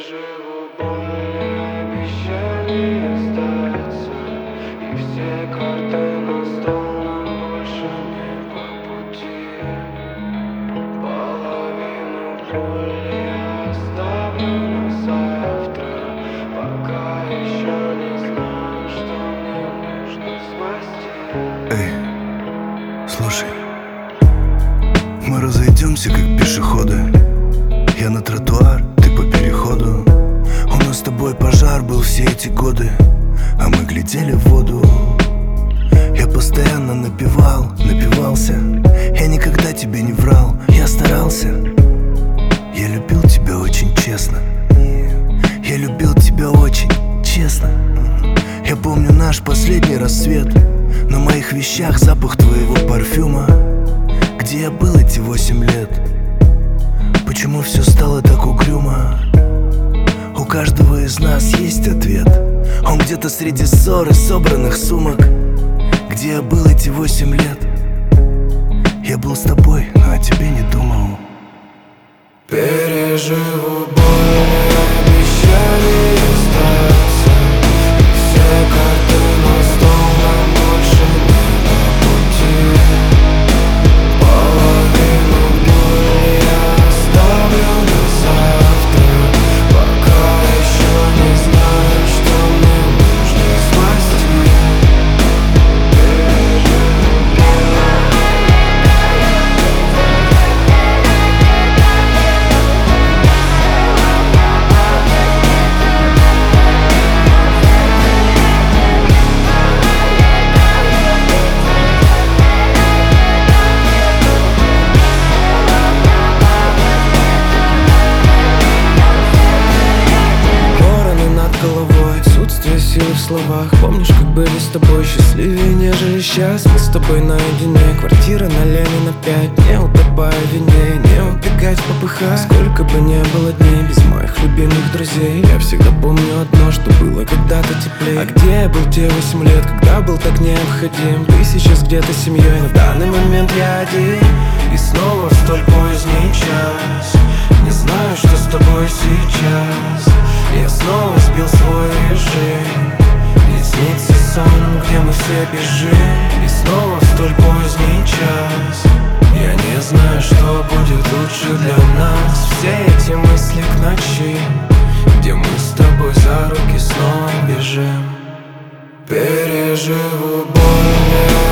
Переживу боль и обещание остаться, и все карты на стол, нам больше не по пути. Половину боли я оставлю на завтра, пока еще не знаю, что мне нужно спасти. Эй, слушай, мы разойдемся как пешеходы. Я на тротуар, ты по переходу. У нас с тобой пожар был все эти годы, а мы глядели в воду. Я постоянно напивался. Я никогда тебе не врал, я старался. Я любил тебя очень честно. Я любил тебя очень честно. Я помню наш последний рассвет. На моих вещах запах твоего парфюма. Где я был эти 8 лет? Почему все стало так угрюмо? У каждого из нас есть ответ. Он где-то среди ссор и собранных сумок. Где я был эти 8 лет? Я был с тобой, но о тебе не думал. Переживу боль и обещание остаться, и все карты на стол, нам больше не по пути. Половину боли я оставлю на завтра, пока еще не знаю, что мне нужно спасти. Силы в словах. Помнишь, как были с тобой счастливее, нежели сейчас? Мы с тобой наедине, квартира на Ленина 5. Не утопая в вине, не убегать в попыхах. Сколько бы не было дней без моих любимых друзей, я всегда помню одно, что было когда-то теплее. А где я был те 8 лет, когда был так необходим? Ты сейчас где-то с семьей, но в данный момент я один. И снова в столь поздний час, не знаю, что с тобой сейчас. Я снова сбил свой режим, и снится сон, где мы все бежим. И снова в столь поздний час, я не знаю, что будет лучше для нас. Все эти мысли к ночи, где мы с тобой за руки снова бежим. Переживу боль.